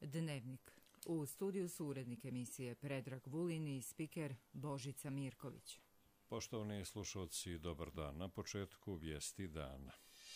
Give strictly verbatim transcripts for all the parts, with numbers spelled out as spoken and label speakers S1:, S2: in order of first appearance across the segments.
S1: Dnevnik. U studiju su urednik emisije Predrag Vulin i spiker Božica Mirković.
S2: Poštovani slušalci, dobar dan. Na početku vijesti dana.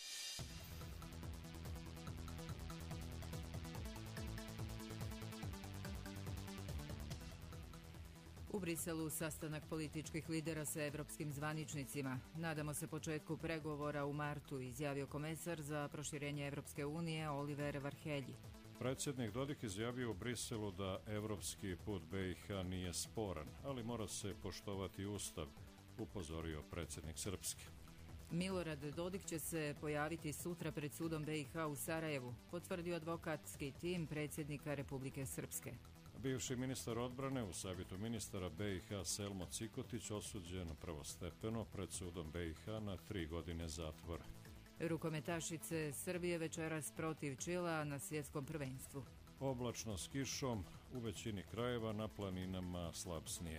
S1: U Briselu sastanak političkih lidera sa evropskim zvaničnicima. Nadamo se početku pregovora u martu, izjavio komesar za proširenje Evropske unije Oliver Varhelji.
S2: Predsjednik Dodik izjavio u Briselu da evropski put B i H nije sporan, ali mora se poštovati Ustav, upozorio predsjednik Srpske.
S1: Milorad Dodik će se pojaviti sutra pred sudom B i H u Sarajevu, potvrdio advokatski tim predsjednika Republike Srpske.
S2: Bivši ministar odbrane u savjetu ministara B i H Selmo Cikotić osuđen prvostepeno pred sudom B i H na tri godine zatvora.
S1: Rukometašice Srbije večeras protiv Čila na svjetskom prvenstvu.
S2: Oblačno s kišom, u većini krajeva, na planinama slab snijeg.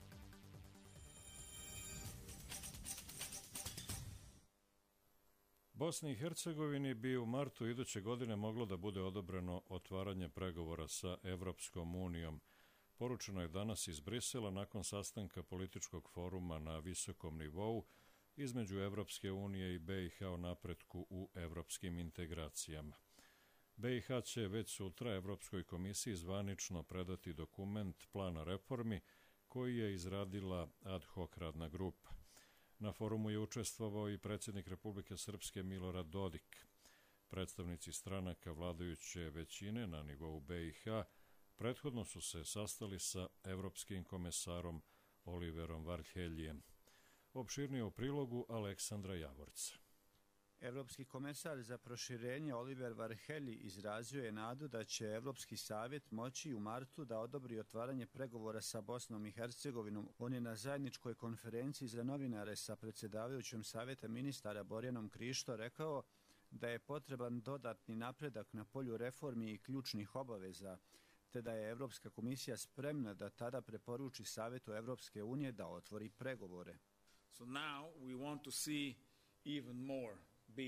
S2: Bosni i Hercegovini bi u martu iduće godine moglo da bude odobreno otvaranje pregovora sa Evropskom unijom. Poručeno je danas iz Brisela nakon sastanka političkog foruma na visokom nivou između Evropske unije i B i H o napretku u evropskim integracijama. B i H će već sutra Evropskoj komisiji zvanično predati dokument plana reformi koji je izradila ad hoc radna grupa. Na forumu je učestvovao i predsjednik Republike Srpske Milorad Dodik. Predstavnici stranaka vladajuće većine na nivou B i H prethodno su se sastali sa evropskim komesarom Oliverom Varheljijem. Opširnije u prilogu Aleksandra Javorca.
S3: Evropski komesar za proširenje Oliver Varhelji izrazio je nadu da će Evropski savjet moći u martu da odobri otvaranje pregovora sa Bosnom i Hercegovinom. On je na zajedničkoj konferenciji za novinare sa predsjedavajućom savjeta ministara Borjanom Krišto rekao da je potreban dodatni napredak na polju reformi i ključnih obaveza, te da je Evropska komisija spremna da tada preporuči Savjetu Evropske unije da otvori pregovore.
S4: So now we want to see even more.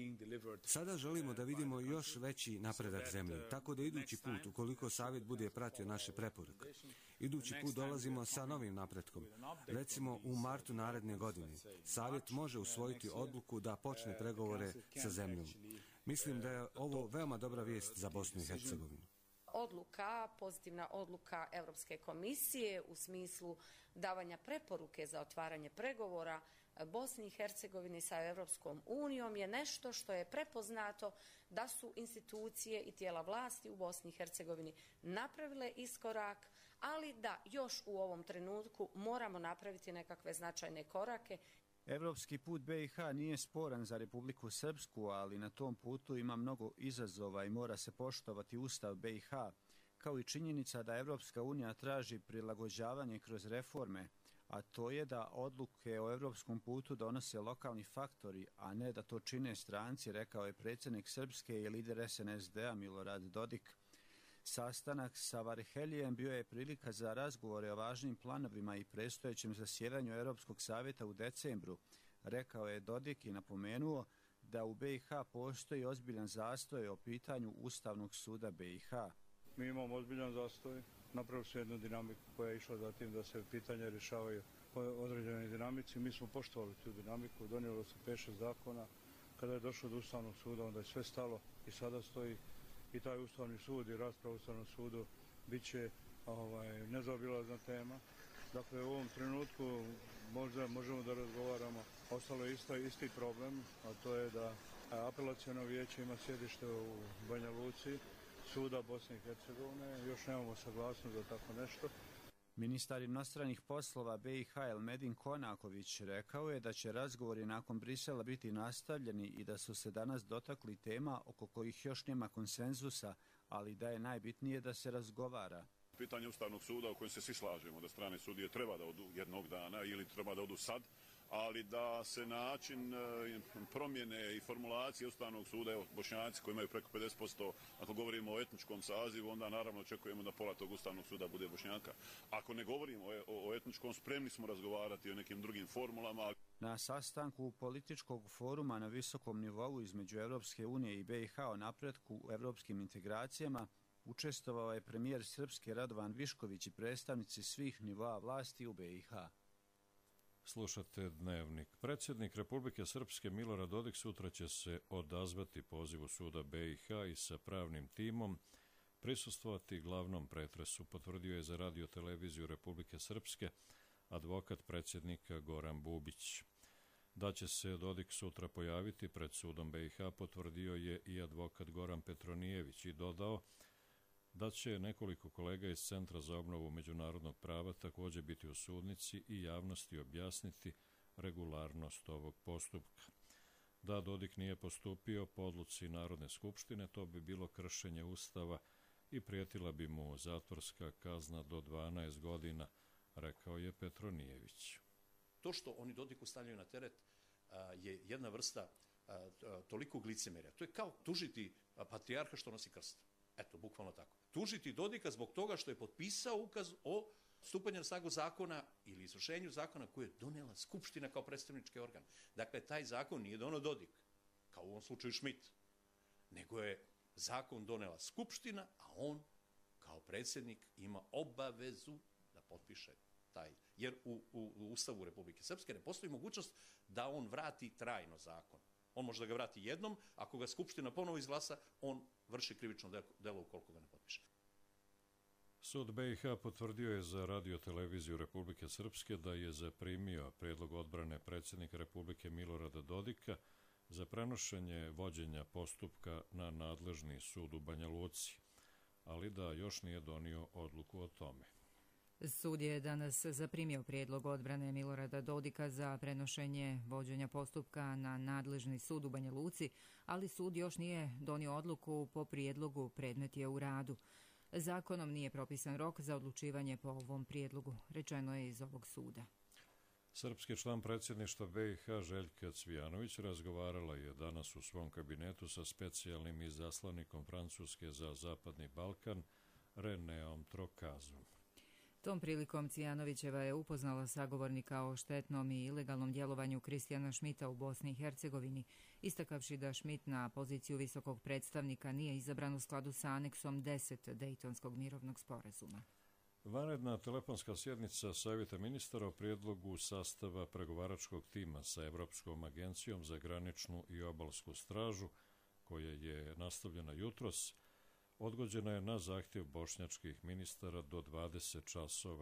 S5: Sada želimo da vidimo još veći napredak zemlje, tako da idući put, ukoliko savjet bude pratio naše preporuke, idući put dolazimo sa novim napretkom. Recimo u martu naredne godine, savjet može usvojiti odluku da počne pregovore sa zemljom. Mislim da je ovo veoma dobra vijest za Bosnu i Hercegovinu.
S6: Odluka, pozitivna odluka Europske komisije u smislu davanja preporuke za otvaranje pregovora Bosni i Hercegovini sa Europskom unijom je nešto što je prepoznato da su institucije i tijela vlasti u Bosni i Hercegovini napravile iskorak, ali da još u ovom trenutku moramo napraviti nekakve značajne korake.
S3: Evropski put B i H nije sporan za Republiku Srpsku, ali na tom putu ima mnogo izazova i mora se poštovati Ustav B i H, kao i činjenica da Evropska unija traži prilagođavanje kroz reforme, a to je da odluke o evropskom putu donose lokalni faktori, a ne da to čine stranci, rekao je predsjednik Srpske i lider S N S D-a Milorad Dodik. Sastanak sa Varheljijem bio je prilika za razgovore o važnim planovima i predstojećem zasjedanju Europskog savjeta u decembru, rekao je Dodik i napomenuo da u B i H postoji ozbiljan zastoj o pitanju Ustavnog suda B i H.
S7: Mi imamo ozbiljan zastoj, napravili su jednu dinamiku koja je išla za tim da se pitanja rješavaju po određenoj dinamici. Mi smo poštovali tu dinamiku, donijelo se pet šest zakona. Kada je došlo do Ustavnog suda, onda je sve stalo i sada stoji i taj Ustavni sud i rasprava u Ustavnom sudu bit će ovaj, nezaobilazna tema. Dakle, u ovom trenutku možda možemo da razgovaramo. Ostalo je isto, isti problem, a to je da apelaciono vijeće ima sjedište u Banja Luci, suda Bosne i Hercegovine. Još nemamo saglasnost za tako nešto.
S3: Ministar inostranih poslova B i H Elmedin Konaković rekao je da će razgovori nakon Brisela biti nastavljeni i da su se danas dotakli tema oko kojih još nema konsenzusa, ali da je najbitnije da se razgovara.
S8: Pitanje Ustavnog suda o kojem se svi slažemo da strane sudije treba da odu jednog dana ili treba da odu sad, ali da se način promjene i formulacije Ustavnog suda, evo Bošnjaci koji imaju preko pedeset posto, ako govorimo o etničkom sazivu, onda naravno očekujemo da pola tog Ustavnog suda bude Bošnjaka. Ako ne govorimo o, o, o etničkom, spremni smo razgovarati o nekim drugim formulama.
S3: Na sastanku političkog foruma na visokom nivou između Evropske unije i B i H o napretku u evropskim integracijama, Učestvovao je premijer Srpske Radovan Višković i predstavnici svih nivoa vlasti u B i H.
S2: Slušate Dnevnik. Predsjednik Republike Srpske Milorad Dodik sutra će se odazvati pozivu suda B i H i sa pravnim timom prisustvovati glavnom pretresu, potvrdio je za radio televiziju Republike Srpske advokat predsjednika Goran Bubić. Da će se Dodik sutra pojaviti pred sudom B i H potvrdio je i advokat Goran Petronijević i dodao da će nekoliko kolega iz Centra za obnovu međunarodnog prava također biti u sudnici i javnosti objasniti regularnost ovog postupka. Da Dodik nije postupio po odluci Narodne skupštine, to bi bilo kršenje Ustava i prijetila bi mu zatvorska kazna do dvanaest godina, rekao je Petronijević.
S9: To što oni Dodiku stavljaju na teret a, je jedna vrsta a, a, toliko glicemerja. To je kao tužiti a, patrijarha što nosi krst. Eto, bukvalno tako. Tužiti Dodika zbog toga što je potpisao ukaz o stupanju na snagu zakona ili izvršenju zakona koje je donela Skupština kao predstavnički organ. Dakle, taj zakon nije doneo Dodik, kao u ovom slučaju Schmidt, nego je zakon donela Skupština, a on kao predsjednik ima obavezu da potpiše taj. Jer u, u, u Ustavu Republike Srpske ne postoji mogućnost da on vrati trajno zakon. On može da ga vrati jednom, ako ga Skupština ponovo izglasa, on vrši krivično delo ukoliko ga ne potpiše.
S2: Sud B i H potvrdio je za radio televiziju Republike Srpske da je zaprimio predlog odbrane predsjednika Republike Milorada Dodika za prenošenje vođenja postupka na nadležni sud u Banja Luci, ali da još nije donio odluku o tome.
S1: Sud je danas zaprimio prijedlog odbrane Milorada Dodika za prenošenje vođenja postupka na nadležni sud u Banja Luci, ali sud još nije donio odluku po prijedlogu, predmet je u radu. Zakonom nije propisan rok za odlučivanje po ovom prijedlogu, rečeno je iz ovog suda.
S2: Srpski član predsjedništva B i H Željka Cvijanović razgovarala je danas u svom kabinetu sa specijalnim izaslanikom Francuske za Zapadni Balkan Reneom Trokazom.
S1: Tom prilikom Cvijanovićeva je upoznala sagovornika o štetnom i ilegalnom djelovanju Kristijana Schmidta u Bosni i Hercegovini, istakavši da Schmidt na poziciju visokog predstavnika nije izabran u skladu sa aneksom deset Dejtonskog mirovnog sporazuma.
S2: Vanredna telefonska sjednica Savjeta ministara o prijedlogu sastava pregovaračkog tima sa Evropskom agencijom za graničnu i obalsku stražu, koja je nastavljena jutros, odgođena je na zahtjev bošnjačkih ministara do dvadeset časova,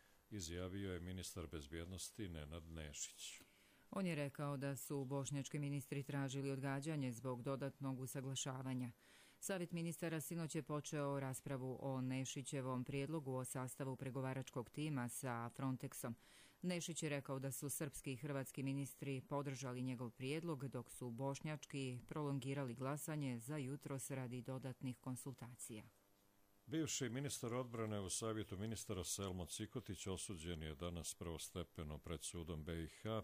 S2: izjavio je ministar bezbjednosti Nenad Nešić.
S1: On je rekao da su bošnjački ministri tražili odgađanje zbog dodatnog usaglašavanja. Savjet ministara sinoć je počeo raspravu o Nešićevom prijedlogu o sastavu pregovaračkog tima sa Frontexom. Nešić je rekao da su srpski i hrvatski ministri podržali njegov prijedlog, dok su bošnjački prolongirali glasanje za jutros radi dodatnih konsultacija.
S2: Bivši ministar odbrane u Savjetu ministara Selmo Cikotić osuđen je danas prvostepeno pred sudom B i H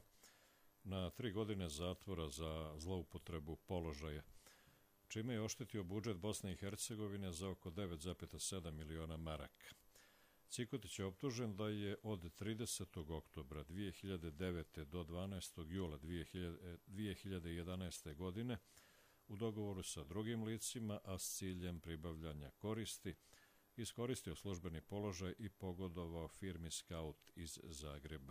S2: na tri godine zatvora za zloupotrebu položaja, čime je oštetio budžet Bosne i Hercegovine za oko devet zarez sedam miliona maraka. Cikotić je optužen da je od tridesetog oktobra dvije hiljade devete. do dvanaestog jula dvije hiljade jedanaeste. godine u dogovoru sa drugim licima, a s ciljem pribavljanja koristi, iskoristio službeni položaj i pogodovao firmi Scout iz Zagreba.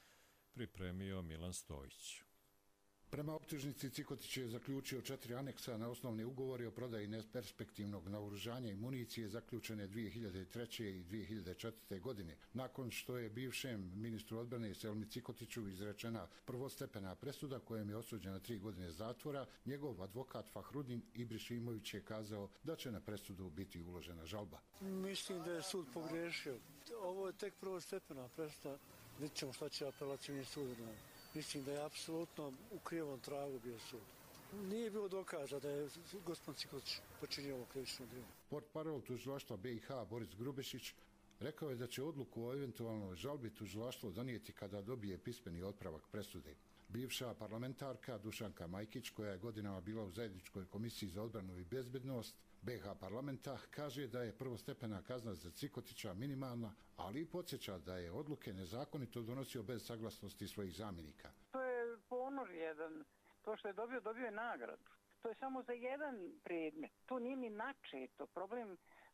S2: Pripremio Milan Stojić.
S10: Prema optužnici Cikotić je zaključio četiri aneksa na osnovni ugovori o prodaji neperspektivnog naoružanja i municije zaključene dvije hiljade treće. i dvije hiljade četvrte. godine, nakon što je bivšem ministru odbrane Selmi Cikotiću izrečena prvostepena presuda kojem je osuđen na tri godine zatvora. Njegov advokat Fahrudin Ibrišimović je kazao da će na presudu biti uložena žalba.
S7: Mislim da je sud pogrešio. Ovo je tek prvostepena presuda. Vidjet ćemo šta će apelacijni sud. Mislim da je apsolutno u krivom tragu bio sud. Nije bilo dokaza da je gospodin Cikotić počinio ovo krivično djelo.
S10: Portparol tužilaštva B i H Boris Grubešić rekao je da će odluku o eventualnoj žalbi tužilaštvo donijeti kada dobije pismeni otpravak presude. Bivša parlamentarka Dušanka Majkić, koja je godinama bila u zajedničkoj komisiji za odbranu i bezbednost B H parlamenta, kaže da je prvostepena kazna za Cikotića minimalna, ali i podsjeća da je odluke nezakonito donosio bez saglasnosti svojih zamjenika.
S11: To je ponor jedan. To što je dobio, dobio je nagradu. To je samo za jedan predmet. To nije ni načeto. Problem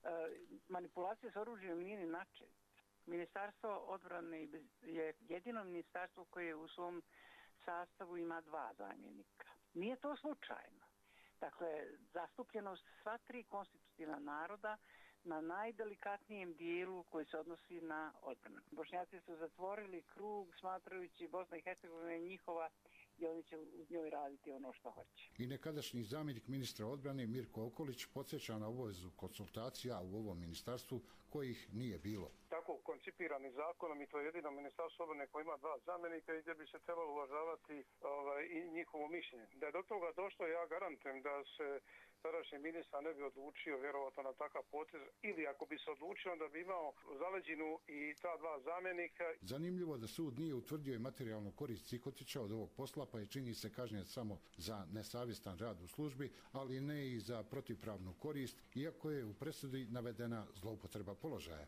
S11: manipulacija s oružjem nije ni način. Ministarstvo odbrane je jedino ministarstvo koje u svom sastavu ima dva zamjenika. Nije to slučajno. Dakle, zastupljenost sva tri konstitutivna naroda na najdelikatnijem dijelu koji se odnosi na odbranu. Bošnjaci su zatvorili krug smatrajući Bosna i Hercegovina je njihova i oni će uz njoj raditi ono što hoće.
S10: I nekadašnji zamjenik ministra odbrane Mirko Okolić podsjeća na obavezu konsultacija u ovom ministarstvu kojih nije bilo.
S12: Tako koncipirani zakonom i to je jedino ministarstvo obrane koje ima dva zamjenika i gdje bi se trebalo uvažavati ovaj, i njihovo mišljenje. Da je do toga došlo, ja garantujem da se tadašnji ministar ne bi odlučio vjerovatno na takav potez ili ako bi se odlučio onda bi imao zaleđinu i ta dva zamjenika.
S10: Zanimljivo da sud nije utvrdio i materijalnu korist Cikotića od ovog posla, pa je čini se kažnjen samo za nesavjestan rad u službi, ali ne i za protivpravnu korist, iako je u presudi navedena zloupotreba položaja.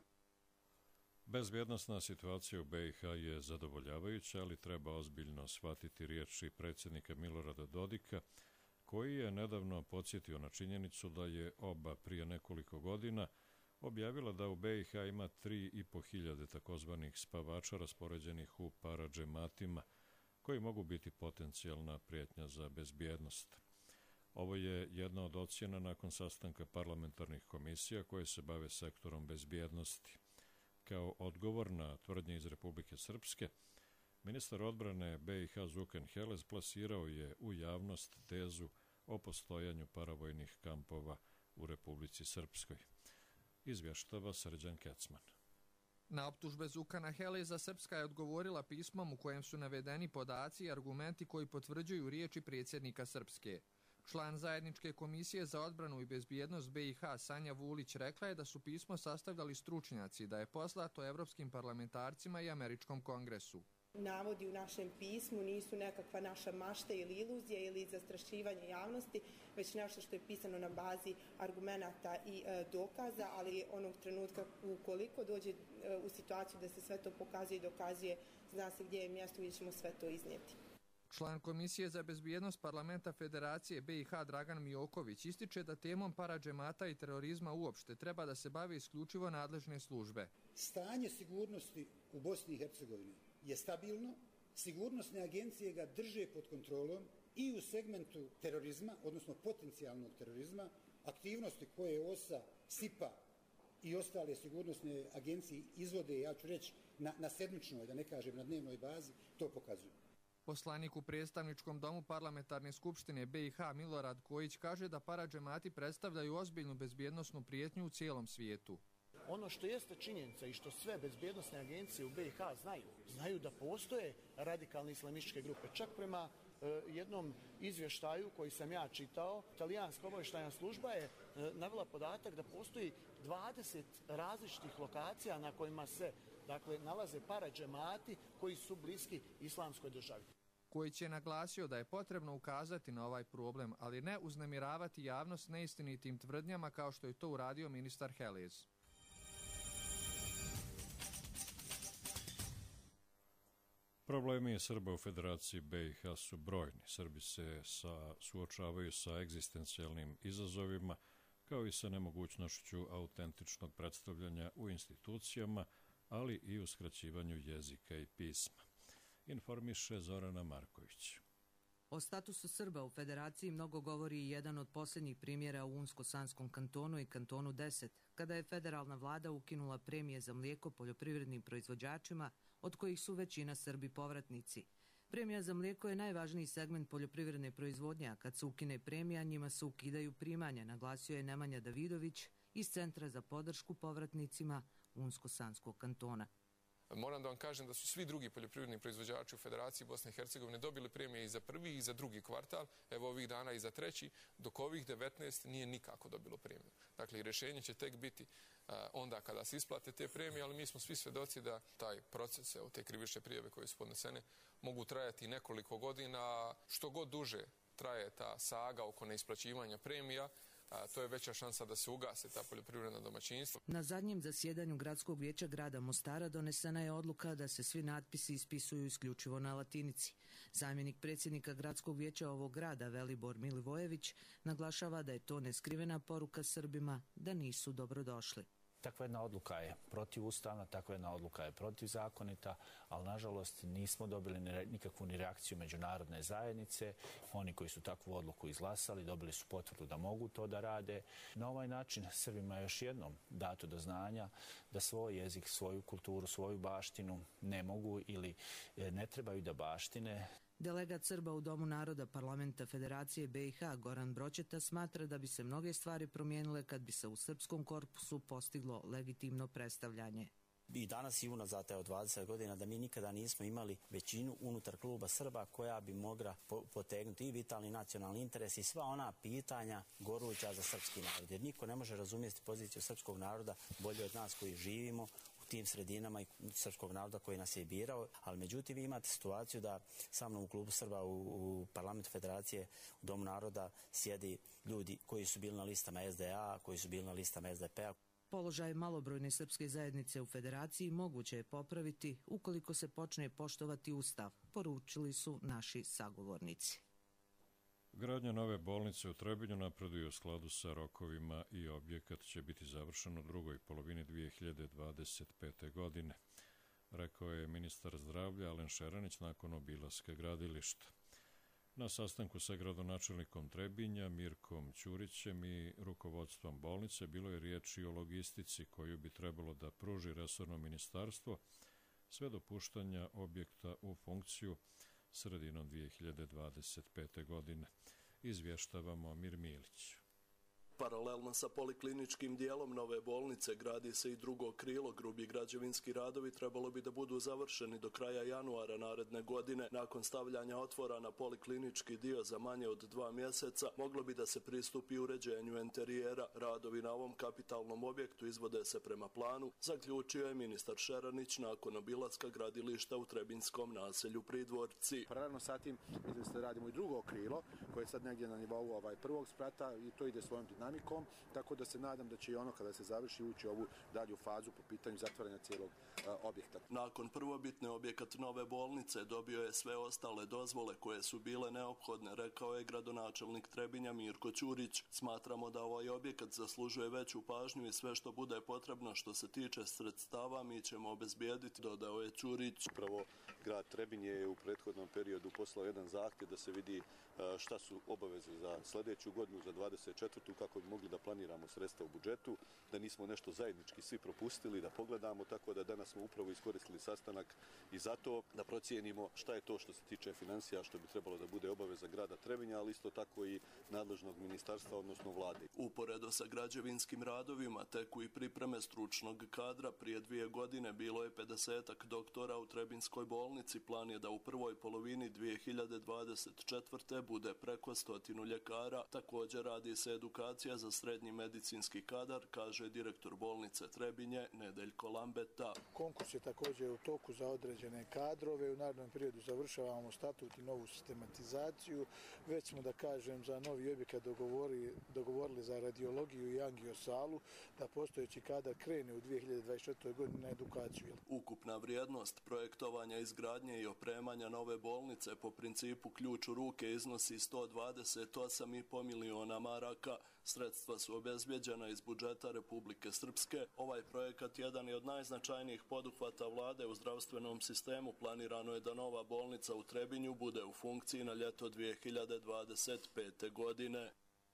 S2: Bezbjednosna situacija u be i ha je zadovoljavajuća, ali treba ozbiljno shvatiti riječi predsjednika Milorada Dodika, koji je nedavno podsjetio na činjenicu da je oba prije nekoliko godina objavila da u be i ha ima tri i po hiljade takozvanih spavača raspoređenih u paradžematima, koji mogu biti potencijalna prijetnja za bezbjednost. Ovo je jedna od ocjena nakon sastanka parlamentarnih komisija koje se bave sektorom bezbjednosti. Kao odgovor na tvrdnje iz Republike Srpske, ministar odbrane be i ha Zukan Helez plasirao je u javnost tezu o postojanju paravojnih kampova u Republici Srpskoj. Izvještava Srđan Kecman.
S13: Na optužbe Zukana Heleza Srpska je odgovorila pismom u kojem su navedeni podaci i argumenti koji potvrđuju riječi predsjednika Srpske. Član zajedničke komisije za odbranu i bezbjednost be i ha Sanja Vulić rekla je da su pismo sastavljali stručnjaci, da je poslato evropskim parlamentarcima i američkom kongresu.
S14: Navodi u našem pismu nisu nekakva naša mašta ili iluzija ili zastrašivanje javnosti, već nešto što je pisano na bazi argumenata i e, dokaza, ali onog trenutka ukoliko dođe e, u situaciju da se sve to pokazuje i dokazuje, zna se gdje je mjesto gdje ćemo sve to iznijeti.
S13: Član Komisije za bezbjednost Parlamenta Federacije be i ha Dragan Mijoković ističe da temom paradžemata i terorizma uopšte treba da se bave isključivo nadležne službe.
S15: Stanje sigurnosti u Bosni i Hercegovini je stabilno, sigurnosne agencije ga drže pod kontrolom i u segmentu terorizma, odnosno potencijalnog terorizma, aktivnosti koje o s a, S I P a i ostale sigurnosne agencije izvode, ja ću reći, na, na sedmičnoj, da ne kažem na dnevnoj bazi, to pokazuju.
S13: Poslanik u predstavničkom domu parlamentarne skupštine be i ha Milorad Kojić kaže da paradžemati predstavljaju ozbiljnu bezbjednosnu prijetnju u cijelom svijetu.
S16: Ono što jeste činjenica i što sve bezbjednosne agencije u be i ha znaju, znaju da postoje radikalne islamističke grupe. Čak prema e, jednom izvještaju koji sam ja čitao, Italijanska obavještajna služba je e, navela podatak da postoji dvadeset različitih lokacija na kojima se dakle, nalaze paradžemati koji su bliski islamskoj državi.
S13: Kojić je naglasio da je potrebno ukazati na ovaj problem, ali ne uznemiravati javnost neistinitim tvrdnjama kao što je to uradio ministar Helez.
S2: Problemi Srba u Federaciji be i ha su brojni. Srbi se sa, suočavaju sa egzistencijalnim izazovima, kao i sa nemogućnošću autentičnog predstavljanja u institucijama, ali i u skraćivanju jezika i pisma. Informiše Zorana Marković.
S17: O statusu Srba u Federaciji mnogo govori i jedan od posljednjih primjera u Unsko-Sanskom kantonu i kantonu deset, kada je federalna vlada ukinula premije za mlijeko poljoprivrednim proizvođačima, od kojih su većina Srbi povratnici. Premija za mlijeko je najvažniji segment poljoprivredne proizvodnje, a kad se ukine premija, njima se ukidaju primanja, naglasio je Nemanja Davidović iz Centra za podršku povratnicima Unsko-Sanskog kantona.
S18: Moram da vam kažem da su svi drugi poljoprivredni proizvođači u Federaciji Bosne i Hercegovine dobili premije i za prvi i za drugi kvartal, evo ovih dana i za treći, dok ovih devetnaest nije nikako dobilo premiju. Dakle, rješenje će tek biti uh, onda kada se isplate te premije, ali mi smo svi svedoci da taj proces, evo te krivične prijave koje su podnesene, mogu trajati nekoliko godina. Što god duže traje ta saga oko neisplaćivanja premija, a, to je veća šansa da se ugase ta poljoprivredna domaćinstva.
S17: Na zadnjem zasjedanju Gradskog vijeća grada Mostara donesena je odluka da se svi natpisi ispisuju isključivo na latinici. Zamjenik predsjednika Gradskog vijeća ovog grada, Velibor Milivojević, naglašava da je to neskrivena poruka Srbima da nisu dobrodošli.
S19: Takva jedna odluka je protivustavna, takva jedna odluka je protivzakonita, ali nažalost nismo dobili nikakvu ni reakciju međunarodne zajednice. Oni koji su takvu odluku izglasali dobili su potvrdu da mogu to da rade. Na ovaj način Srbima je još jednom dato do znanja da svoj jezik, svoju kulturu, svoju baštinu ne mogu ili ne trebaju da baštine.
S17: Delegat Srba u Domu naroda Parlamenta Federacije B i H Goran Bročeta smatra da bi se mnoge stvari promijenile kad bi se u srpskom korpusu postiglo legitimno predstavljanje.
S20: I danas i unazad od dvadeset godina da mi nikada nismo imali većinu unutar kluba Srba koja bi mogla potegnuti i vitalni nacionalni interes i sva ona pitanja goruća za srpski narod. Jer niko ne može razumjeti poziciju srpskog naroda bolje od nas koji živimo u tim sredinama i srpskog naroda koji nas je birao, ali međutim vi imate situaciju da sa mnom u klubu Srba u, u Parlamentu Federacije u Domu naroda sjedi ljudi koji su bili na listama S D A, koji su bili na listama S D P-a.
S17: Položaj malobrojne srpske zajednice u Federaciji moguće je popraviti ukoliko se počne poštovati Ustav, poručili su naši sagovornici.
S2: Gradnja nove bolnice u Trebinju napreduje u skladu sa rokovima i objekat će biti završen u drugoj polovini dvije hiljade dvadeset pete. godine, rekao je ministar zdravlja Alen Šeranić nakon obilaska gradilišta. Na sastanku sa gradonačelnikom Trebinja, Mirkom Ćurićem i rukovodstvom bolnice bilo je riječi o logistici koju bi trebalo da pruži resorno ministarstvo sve do puštanja objekta u funkciju sredinom dvije hiljade dvadeset pete. godine. Izvještavamo Mir Milić.
S21: Paralelno sa polikliničkim dijelom nove bolnice gradi se i drugo krilo. Grubi građevinski radovi trebalo bi da budu završeni do kraja januara naredne godine. Nakon stavljanja otvora na poliklinički dio za manje od dva mjeseca moglo bi da se pristupi uređenju enterijera. Radovi na ovom kapitalnom objektu izvode se prema planu, zaključio je ministar Šeranić nakon obilaska gradilišta u Trebinskom naselju Pridvorci.
S22: Paralelno sa tim radimo i drugo krilo koje je sad negdje na nivou ovaj prvog sprata i to ide svojom dinamikom, tako da se nadam da će i ono kada se završi ući ovu dalju fazu po pitanju zatvaranja cijelog a, objekta.
S21: Nakon prvobitne objekat nove bolnice dobio je sve ostale dozvole koje su bile neophodne, rekao je gradonačelnik Trebinja Mirko Ćurić. Smatramo da ovaj objekat zaslužuje veću pažnju i sve što bude potrebno što se tiče sredstava mi ćemo obezbijediti, dodao je Ćurić.
S23: Upravo grad Trebinje je u prethodnom periodu poslao jedan zahtjev da se vidi šta su obaveze za sljedeću godinu, za dvadeset četvrtu kako bi mogli da planiramo sredstva u budžetu, da nismo nešto zajednički svi propustili, da pogledamo, tako da danas smo upravo iskoristili sastanak i zato da procijenimo šta je to što se tiče financija, što bi trebalo da bude obaveza grada Trebinja, ali isto tako i nadležnog ministarstva, odnosno vlade.
S21: Uporedo sa građevinskim radovima teku i pripreme stručnog kadra. Prije dvije godine bilo je pedesetak doktora u Trebinskoj bolnici. Plan je da u prvoj polovini dvije hiljade dvadeset četvrte. bude preko stotinu ljekara. Također radi se edukacija za srednji medicinski kadar, kaže direktor bolnice Trebinje Nedeljko Lambeta.
S24: Konkurs je također u toku za određene kadrove. U narednom periodu završavamo statut i novu sistematizaciju. Već smo, da kažem, za novi objekat dogovorili, dogovorili za radiologiju i angiosalu da postojeći kadar krene u dvije hiljade dvadeset četvrtoj. godini na edukaciju.
S21: Ukupna vrijednost projektovanja, izgradnje i opremanja nove bolnice po principu ključ u ruke iznosi sto dvadeset osam i po miliona maraka. Sredstva su obezbjeđena iz budžeta Republike Srpske. Ovaj projekat jedan je od najznačajnijih poduhvata vlade u zdravstvenom sistemu. Planirano je da nova bolnica u Trebinju bude u funkciji na ljeto dvije hiljade dvadeset pete. godine.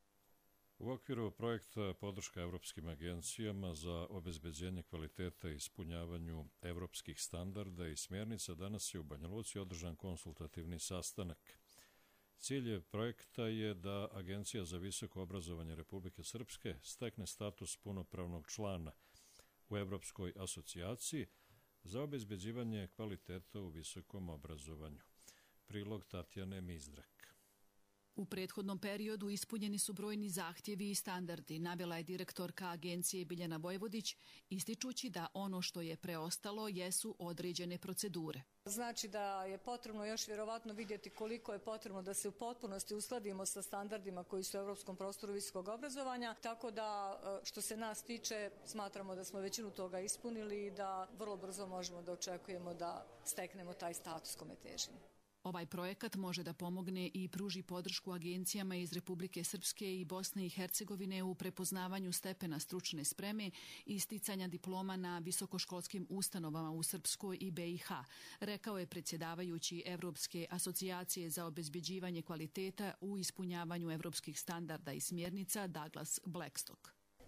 S2: U okviru projekta podrška evropskim agencijama za obezbeđenje kvaliteta i ispunjavanju evropskih standarda i smjernica danas je u Banja Luci održan konsultativni sastanak. Cilj projekta je da Agencija za visoko obrazovanje Republike Srpske stekne status punopravnog člana u Evropskoj asocijaciji za obezbeđivanje kvaliteta u visokom obrazovanju. Prilog Tatjane Mizdrak.
S4: U prethodnom periodu ispunjeni su brojni zahtjevi i standardi, navela je direktorka agencije Biljana Vojvodić, ističući da ono što je preostalo jesu određene procedure.
S5: Znači da je potrebno još vjerovatno vidjeti koliko je potrebno da se u potpunosti uskladimo sa standardima koji su u europskom prostoru visokog obrazovanja, tako da što se nas tiče smatramo da smo većinu toga ispunili i da vrlo brzo možemo da očekujemo da steknemo taj status kome težimo.
S4: Ovaj projekat može da pomogne i pruži podršku agencijama iz Republike Srpske i Bosne i Hercegovine u prepoznavanju stepena stručne spreme i sticanja diploma na visokoškolskim ustanovama u Srpskoj i B i H, rekao je predsjedavajući Evropske asocijacije za obezbeđivanje kvaliteta u ispunjavanju evropskih standarda i smjernica Douglas Blackstock.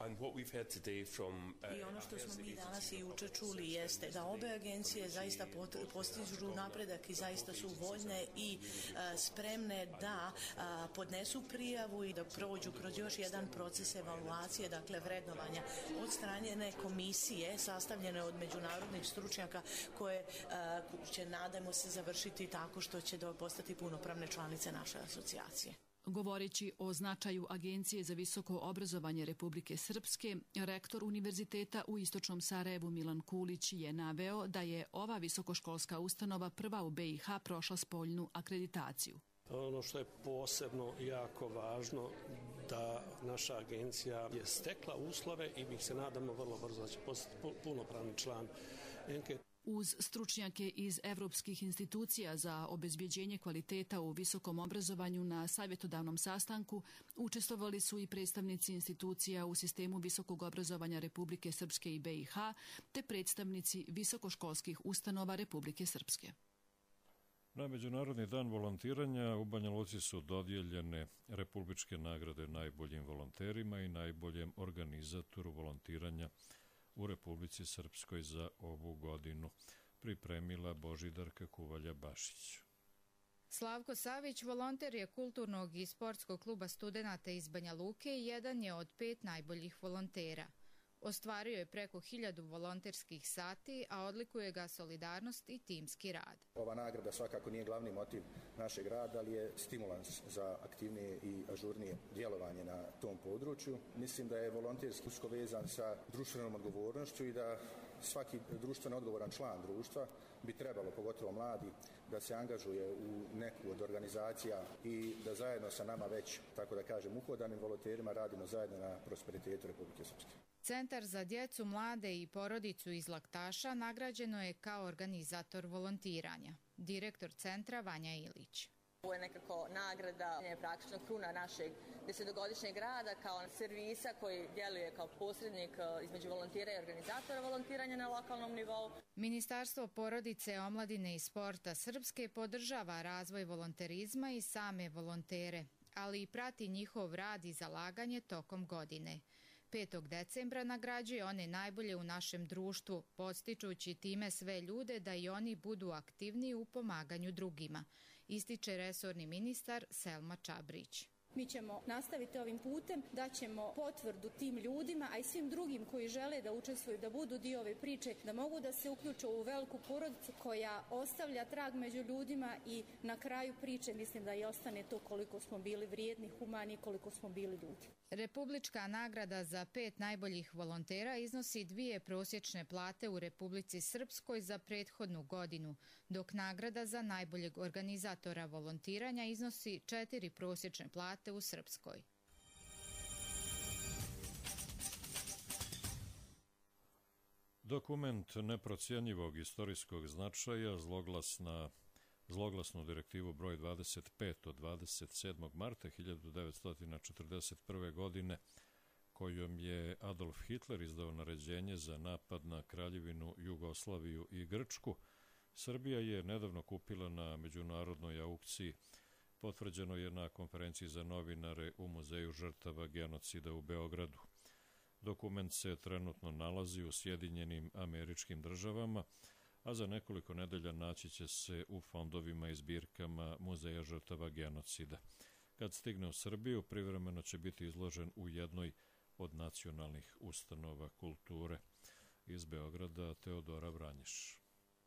S6: I ono što smo mi danas i juče čuli jeste da obe agencije zaista postižu napredak i zaista su voljne i spremne da podnesu prijavu i da prođu kroz još jedan proces evaluacije, dakle vrednovanja od strane komisije sastavljene od međunarodnih stručnjaka koje će, nadajmo se, završiti tako što će postati punopravne članice naše asocijacije.
S4: Govoreći o značaju Agencije za visoko obrazovanje Republike Srpske, rektor Univerziteta u Istočnom Sarajevu Milan Kulić je naveo da je ova visokoškolska ustanova prva u B i H prošla spoljnu akreditaciju.
S8: Ono što je posebno jako važno da naša agencija je stekla uslove i mi se nadamo vrlo brzo da će postati punopravni član E N K E.
S4: Uz stručnjake iz evropskih institucija za obezbjeđenje kvaliteta u visokom obrazovanju na savjetodavnom sastanku učestvovali su i predstavnici institucija u sistemu visokog obrazovanja Republike Srpske i B i H, te predstavnici visokoškolskih ustanova Republike Srpske.
S2: Na Međunarodni dan volontiranja u Banja Luci su dodijeljene republičke nagrade najboljim volonterima i najboljem organizatoru volontiranja u Republici Srpskoj za ovu godinu, pripremila Božidarka Kuvalja-Bašić.
S25: Slavko Savić, volonter je kulturnog i sportskog kluba studenata iz Banja Luke i jedan je od pet najboljih volontera. Ostvario je preko hiljadu volonterskih sati, a odlikuje ga solidarnost i timski rad.
S26: Ova nagrada svakako nije glavni motiv našeg rada, ali je stimulans za aktivnije i ažurnije djelovanje na tom području. Mislim da je volonterski usko vezan sa društvenom odgovornošću i da svaki društveno odgovoran član društva bi trebalo, pogotovo mladi, da se angažuje u neku od organizacija i da zajedno sa nama već, tako da kažem, uhodanim volonterima radimo zajedno na prosperitetu Republike Srpske.
S25: Centar za djecu, mlade i porodicu iz Laktaša nagrađeno je kao organizator volontiranja. Direktor centra Vanja Ilić.
S27: Ovo je nekako nagrada, je praktično kruna našeg desetogodišnjeg rada kao servisa koji djeluje kao posrednik između volontira i organizatora volontiranja na lokalnom nivou.
S25: Ministarstvo porodice, omladine i sporta Srpske podržava razvoj volonterizma i same volontere, ali i prati njihov rad i zalaganje tokom godine. petog decembra nagrađuje one najbolje u našem društvu, podstičući time sve ljude da i oni budu aktivniji u pomaganju drugima, ističe resorni ministar Selma Čabrić.
S28: Mi ćemo nastaviti ovim putem, da ćemo potvrdu tim ljudima, a i svim drugim koji žele da učestvuju, da budu dio ove priče, da mogu da se uključe u veliku porodicu koja ostavlja trag među ljudima i na kraju priče mislim da i ostane to koliko smo bili vrijedni, humani, koliko smo bili ljudi.
S25: Republička nagrada za pet najboljih volontera iznosi dvije prosječne plate u Republici Srpskoj za prethodnu godinu, dok nagrada za najboljeg organizatora volontiranja iznosi četiri prosječne plate u Srpskoj.
S2: Dokument neprocjenjivog istorijskog značaja, zloglasna Zloglasnu direktivu broj dvadeset pet od dvadeset sedmog marta hiljadu devetsto četrdeset prve. godine, kojom je Adolf Hitler izdao naređenje za napad na Kraljevinu Jugoslaviju i Grčku, Srbija je nedavno kupila na međunarodnoj aukciji. Potvrđeno je na konferenciji za novinare u Muzeju žrtava genocida u Beogradu. Dokument se trenutno nalazi u Sjedinjenim Američkim Državama, a za nekoliko nedelja naći će se u fondovima i zbirkama Muzeja žrtava genocida. Kad stigne u Srbiju, privremeno će biti izložen u jednoj od nacionalnih ustanova kulture. Iz Beograda Teodora Vranješ.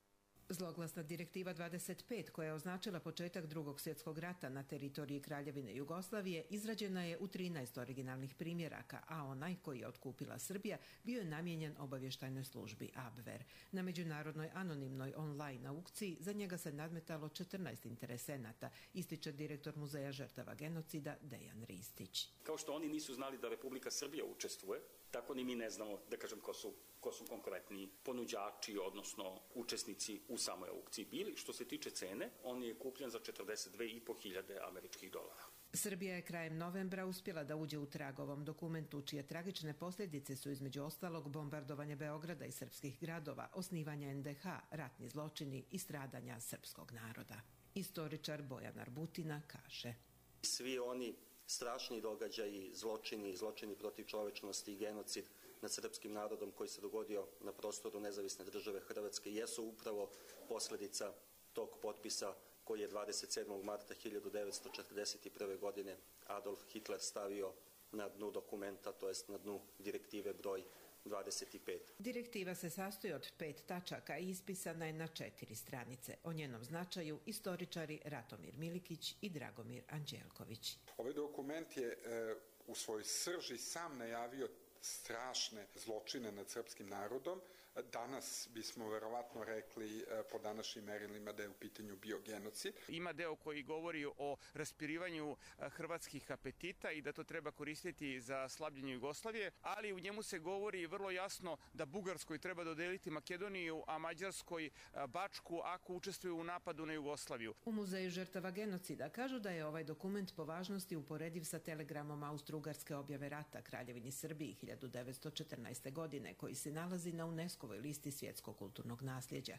S1: Zloglasna direktiva dvadeset pet, koja je označila početak drugog svjetskog rata na teritoriji Kraljevine Jugoslavije, izrađena je u trinaest originalnih primjeraka, a onaj koji je otkupila Srbija bio je namijenjen obavještajnoj službi Abwehr. Na međunarodnoj anonimnoj online aukciji za njega se nadmetalo četrnaest interesenata, ističe direktor Muzeja žrtava genocida Dejan Ristić.
S3: Kao što oni nisu znali da Republika Srbija učestvuje, tako ni mi ne znamo, da kažem, ko su, ko su konkretni ponuđači, odnosno učesnici u samoj aukciji bili. Što se tiče cene, on je kupljen za četrdeset dve i po hiljade američkih dolara.
S1: Srbija je krajem novembra uspjela da uđe u tragovom dokumentu, čije tragične posljedice su između ostalog bombardovanje Beograda i srpskih gradova, osnivanje en de ha, ratni zločini i stradanja srpskog naroda. Istoričar Bojan Arbutina kaže:
S7: Svi oni strašni događaji, zločini, zločini protiv čovečnosti i genocid nad srpskim narodom koji se dogodio na prostoru nezavisne države Hrvatske jesu upravo posljedica tog potpisa koji je dvadeset sedmog marta hiljadu devetsto četrdeset prve. godine Adolf Hitler stavio na dnu dokumenta, to jest na dnu direktive broj dvadeset pet.
S1: Direktiva se sastoji od pet tačaka i ispisana je na četiri stranice. O njenom značaju istoričari Ratomir Milikić i Dragomir Anđelković.
S9: Ovaj dokument je e, u svojoj srži sam najavio strašne zločine nad srpskim narodom. Danas bismo verovatno rekli po današnjim merilima da je u pitanju bio genocid.
S10: Ima deo koji govori o raspirivanju hrvatskih apetita i da to treba koristiti za slabljenje Jugoslavije, ali u njemu se govori vrlo jasno da Bugarskoj treba dodeliti Makedoniju, a Mađarskoj Bačku ako učestvuju u napadu na Jugoslaviju.
S1: U Muzeju žrtava genocida kažu da je ovaj dokument po važnosti uporediv sa telegramom Austro-Ugarske objave rata Kraljevini Srbiji hiljadu devetsto četrnaeste. godine, koji se nalazi na UNESCO listi svjetskog kulturnog nasljeđa.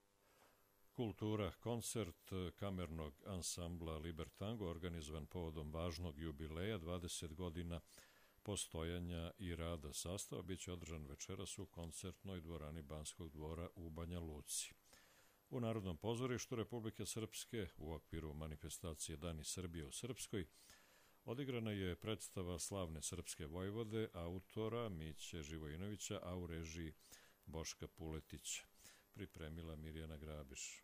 S2: Kultura, koncert kamernog ansambla Libertango organizovan povodom važnog jubileja dvadeset godina postojanja i rada sastava biće održan večeras u koncertnoj dvorani Banskog dvora u Banja Luci. U Narodnom pozorištu Republike Srpske u okviru manifestacije Dani Srbije u Srpskoj odigrana je predstava Slavne srpske vojvode autora Miće Živojinovića, a u režiji Boška Puletića. Pripremila Mirjana Grabiš.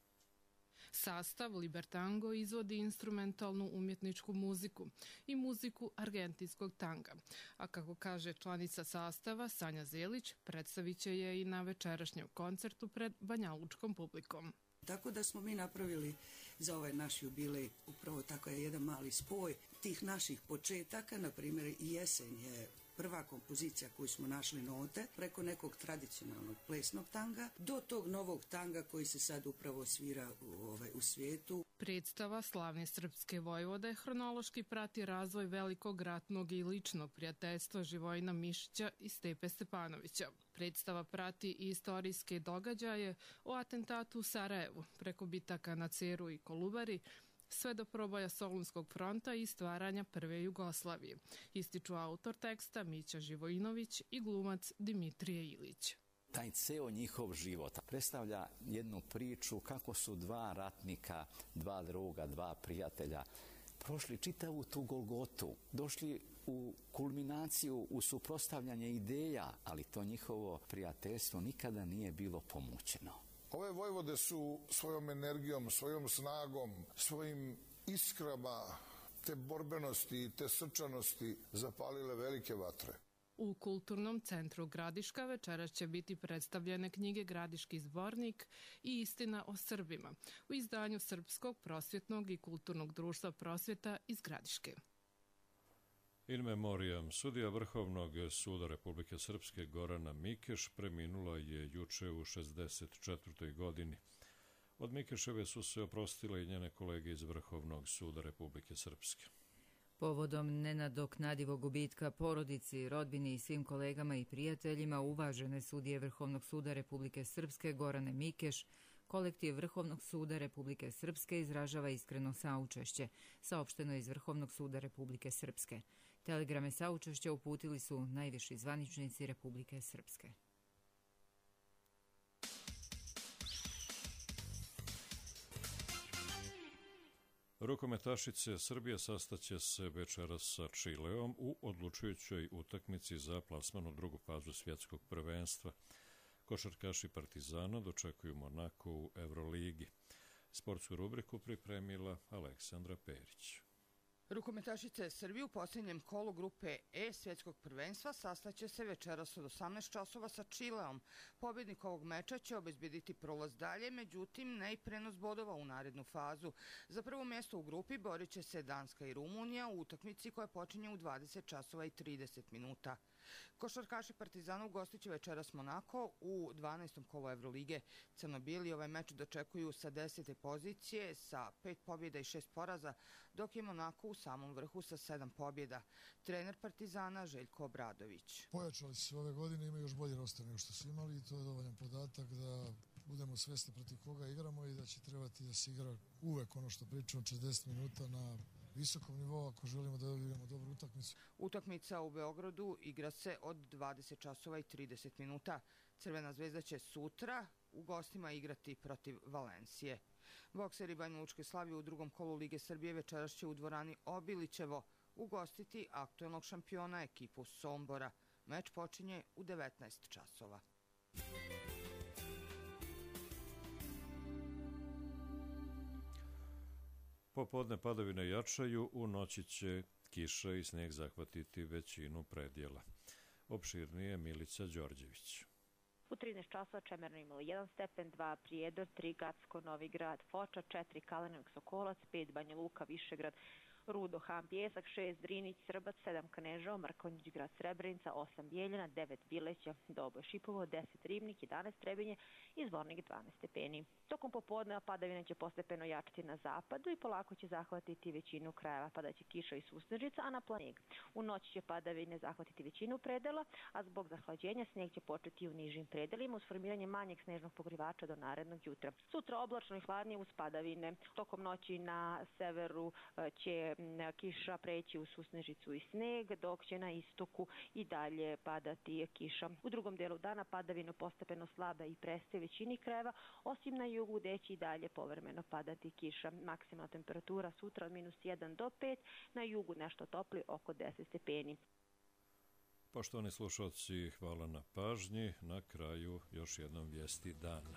S11: Sastav Libertango izvodi instrumentalnu umjetničku muziku i muziku argentinskog tanga, a kako kaže članica sastava Sanja Zelić, predstavit će je i na večerašnjem koncertu pred banjalučkom publikom.
S12: Tako da smo mi napravili za ovaj naš jubilej upravo tako je jedan mali spoj tih naših početaka, na primjer Jesen je prva kompozicija koju smo našli note preko nekog tradicionalnog plesnog tanga do tog novog tanga koji se sad upravo svira u, ovaj, u svijetu.
S11: Predstava Slavne srpske vojvode hronološki prati razvoj velikog ratnog i ličnog prijateljstva Živojina Mišića i Stepe Stepanovića. Predstava prati i istorijske događaje o atentatu u Sarajevu, preko bitaka na Ceru i Kolubari, sve do proboja Solunskog fronta i stvaranja prve Jugoslavije, ističu autor teksta Mića Živojinović i glumac Dimitrije Ilić.
S14: Taj ceo njihov život predstavlja jednu priču kako su dva ratnika, dva druga, dva prijatelja prošli čitavu tu Golgotu, došli u kulminaciju, u suprotstavljanje ideja, ali to njihovo prijateljstvo nikada nije bilo pomućeno.
S29: Ove vojvode su svojom energijom, svojom snagom, svojim iskrama, te borbenosti i te srčanosti zapalile velike vatre.
S11: U Kulturnom centru Gradiška večeras će biti predstavljene knjige Gradiški zbornik i Istina o Srbima u izdanju Srpskog prosvjetnog i kulturnog društva prosvjeta iz Gradiške.
S2: In memoriam, sudija Vrhovnog suda Republike Srpske Gorana Mikeš preminula je juče u šezdeset četvrtoj godini. Od Mikeševe su se oprostile i njene kolege iz Vrhovnog suda Republike Srpske.
S30: Povodom nenadoknadivog gubitka porodici, rodbini i svim kolegama i prijateljima uvažene sudije Vrhovnog suda Republike Srpske Gorane Mikeš, kolektiv Vrhovnog suda Republike Srpske izražava iskreno saučešće, saopšteno iz Vrhovnog suda Republike Srpske. Telegrame saučešća uputili su najviši zvaničnici Republike Srpske.
S2: Rukometašice Srbije sastaće se večeras sa Čileom u odlučujućoj utakmici za plasman u drugu fazu svjetskog prvenstva. Košarkaši Partizana dočekuju Monako u Euroligi. Sportsku rubriku pripremila Aleksandra Perić.
S13: Rukometašice Srbije u posljednjem kolu grupe E svjetskog prvenstva sastaće se večeras od osamnaest časova sa Čileom. Pobjednik ovog meča će obezbediti prolaz dalje, međutim ne i prenos bodova u narednu fazu. Za prvo mjesto u grupi borit će se Danska i Rumunija u utakmici koja počinje u dvadeset časova i trideset minuta. Košarkaši Partizana ugostit će večeras Monako u dvanaestom kolu Evrolige. Crno-bijeli ovaj meč dočekuju sa desete pozicije sa pet pobjeda i šest poraza, dok je Monako u samom vrhu sa sedam pobjeda. Trener Partizana Željko Obradović.
S15: Pojačali se ove godine, imaju još bolji roster nego što su imali i to je dovoljan podatak da budemo svesni protiv koga igramo i da će trebati da se igra uvek ono što pričamo četrdeset minuta na visokom nivou ako želimo da igramo dobru utakmicu.
S13: Utakmica u Beogradu igra se od dvadeset časova i trideset minuta. Crvena zvezda će sutra u gostima igrati protiv Valencije. Bokseri Banjalučke Slavije u drugom kolu Lige Srbije večeras će u dvorani Obilićevo ugostiti aktuelnog šampiona ekipu Sombora. Meč počinje u devetnaest časova.
S2: Popodne padavine jačaju, u noći će kiša i snijeg zahvatiti većinu predjela. Opširnije Milica Đorđević.
S16: U trinaest časova Čemerno imalo jedan stepen, dva Prijedor, tri Gacko, Novi Grad, Foča, četiri Kalenog, Sokolac, pet Banja Luka, Višegrad, Rudo, Han, Pjesak, šest Drinić, Srbac, sedam Kanežao, Mrkonjić, Grad Srebrenica, osam Bijeljina, devet Bileća, Doboj, Šipovo, deset Ribnik, jedanaest Trebinje i Zvornik dvanaest stepeni. Tokom popodneva padavine će postepeno jačati na zapadu i polako će zahvatiti većinu krajeva, padaće kiša i susnežica, a na planeg. U noći će padavine zahvatiti većinu predela, a zbog zahlađenja snijeg će početi u nižim predelima uz formiranje manjeg snežnog pokrivača do narednog jutra. Sutra oblačno i hladnije uz padavine. Tokom noći na severu će kiša preći u susnežicu i sneg, dok će na istoku i dalje padati kiša. U drugom delu dana padavine postepeno slabe i prestaje većini krajeva, osim na jugu gde će i dalje povremeno padati kiša. Maksimalna temperatura sutra od minus jedan do pet, na jugu nešto topli oko deset stepeni.
S2: Poštovani slušalci, hvala na pažnji. Na kraju još jednom vijesti dana.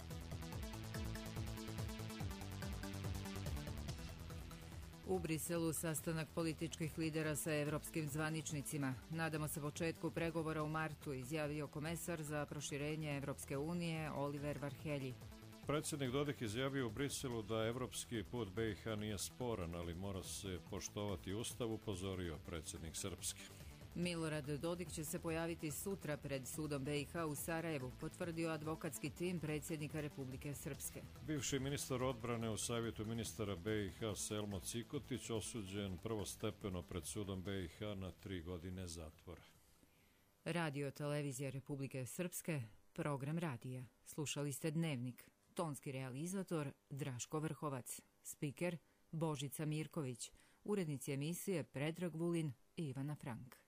S30: U Briselu sastanak političkih lidera sa evropskim zvaničnicima. Nadamo se početku pregovora u martu, izjavio komesar za proširenje Evropske unije Oliver Varhelji.
S2: Predsjednik Dodik izjavio u Briselu da evropski put B i H nije sporan, ali mora se poštovati Ustav, upozorio predsjednik Srpske.
S30: Milorad Dodik će se pojaviti sutra pred sudom B i H u Sarajevu, potvrdio advokatski tim predsjednika Republike Srpske.
S2: Bivši ministar odbrane u savjetu ministara B i H Selmo Cikotić osuđen prvostepeno pred sudom B i H na tri godine zatvora.
S30: Radio Televizija Republike Srpske, program radija. Slušali ste Dnevnik. Tonski realizator Draško Vrhovac. Spiker Božica Mirković. Urednici emisije Predrag Vulin i Ivana Frank.